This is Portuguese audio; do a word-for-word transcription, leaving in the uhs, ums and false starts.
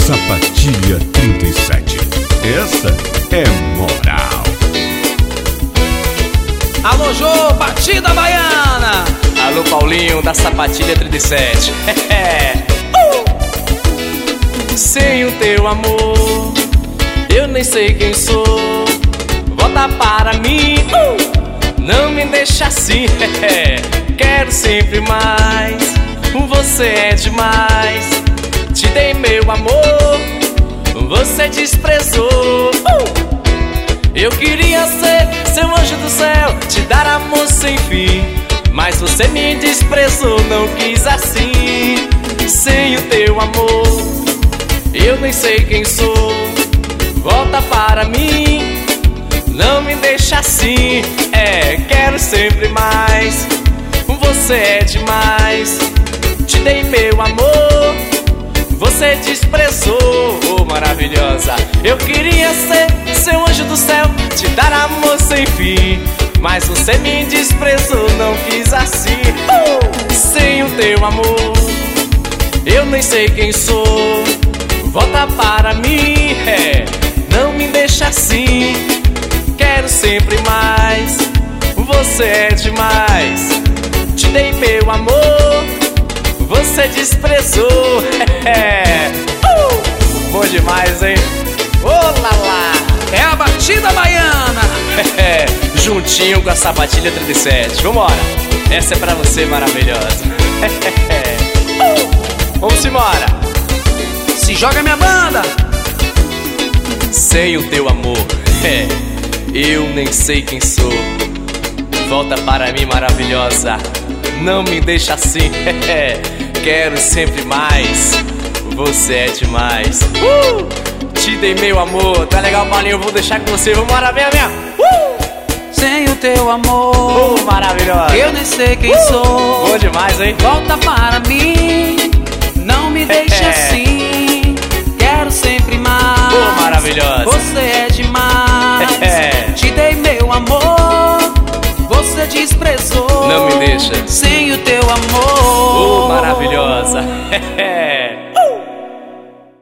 Sapatilha trinta e sete. Essa é moral. Alô, Jô, batida baiana. Alô, Paulinho, da Sapatilha trinta e sete. uh! Sem o teu amor, eu nem sei quem sou. Volta para mim, uh! Não me deixa assim. Quero sempre mais, você é demais. Te dei meu amor, você desprezou. uh! Eu queria ser seu anjo do céu, te dar amor sem fim, mas você me desprezou, não quis assim. Sem o teu amor, eu nem sei quem sou. Volta para mim, não me deixa assim. É, quero sempre mais, você é demais. Te dei meu amor, você desprezou. Oh, maravilhosa. Eu queria ser seu anjo do céu, te dar amor sem fim, mas você me desprezou, não quis assim. uh! Sem o teu amor, eu nem sei quem sou. Volta para mim, é, não me deixa assim. Quero sempre mais, você é demais. Te dei meu amor, você desprezou. é. uh! Bom demais, hein? Ô, lá, lá. É a batida baiana. Juntinho com a Sapatilha trinta e sete. Vambora, essa é pra você, maravilhosa. uh! Vamos embora. Se joga minha banda. Sem o teu amor, é, eu nem sei quem sou. Volta para mim, maravilhosa, não me deixa assim. Quero sempre mais, você é demais. uh! Te dei meu amor, tá legal, Paulinho? Eu vou deixar com você, vambora, minha, minha. uh! Sem o teu amor, uh, maravilhosa, eu nem sei quem uh! sou. Bom demais, hein? Volta para mim,